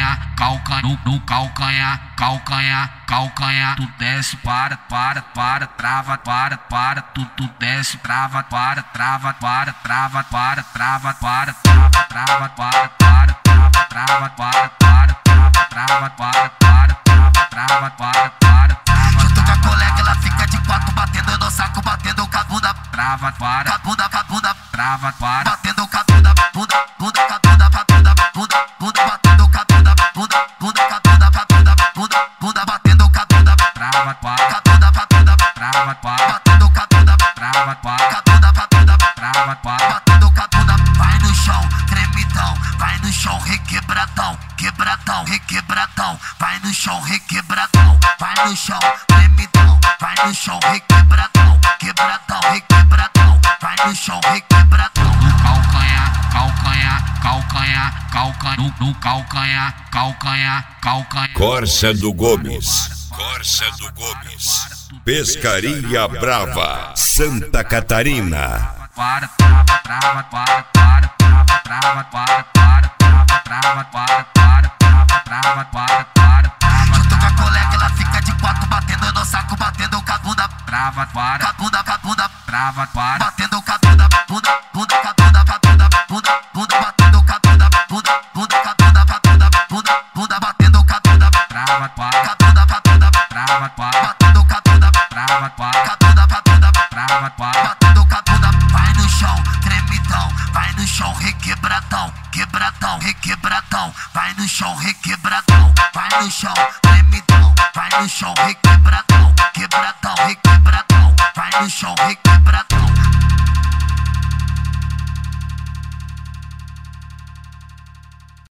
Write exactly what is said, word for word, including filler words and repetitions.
calcanhar, calcanhar, no, no calcanhar, calcanhar, calcanhar. Tu desce, para, para, para, trava, para, para. Tu, tu desce, trava, para, trava, para, trava, para, trava, para, trava, trava, para, para, trava, trava, para, para, trava, para, para, trava, para, para. Junto com a colega, ela fica de quatro, batendo no saco, batendo com a bunda, Trava, para, com a bunda, com a bunda, trava, para. batendo com a bunda, bunda, bunda, com a bunda, com a bunda, bunda, bunda, batendo com a bunda, bunda, bunda, com a bunda, com a bunda, bunda, bunda, batendo com a bunda, Trava, com para, a bunda, com a bunda, trava, para, batendo com a bunda, trava, com para, a bunda, com a bunda, trava, para. batendo com a bunda. Vai no chão, tremidão, vai no chão, requebradão, quebradão, requebradão, vai no chão, requebradão, vai no chão, tremidão, vai no chão, requebradão, quebradão, requebradão, vai no chão, requebradão. No calcanhar, calcanhar, calcanhar, calcanhar, no, no calcanhar, calcanhar, calcanhar. Corsa do Gomes, Corsa do Gomes, Pescaria Brava, Santa Catarina. Para, trava, trava, para, para, trava, trava, para, para, trava, trava, para, para, trava, trava, para, para, trava. Junto com a colega, ela fica de quatro, batendo no saco, batendo com a bunda, Trava, com a para, bunda, com a bunda, trava, para. batendo com a bunda, bunda, bunda, com a bunda, com a bunda, bunda, bunda, batendo com a bunda, bunda, bunda, com a bunda, com a bunda, bunda, bunda, batendo com a bunda, Trava, com a para, bunda, com a bunda, trava, para, batendo com a bunda, trava, com para, a bunda, com a bunda, trava, para. batendo com a bunda. Vai no chão, tremidão, vai no chão, requebradão, quebradão, requebradão, vai no chão, requebradão, vai no chão, tremidão, vai no chão, requebradão, quebradão, requebradão, vai no chão, requebradão.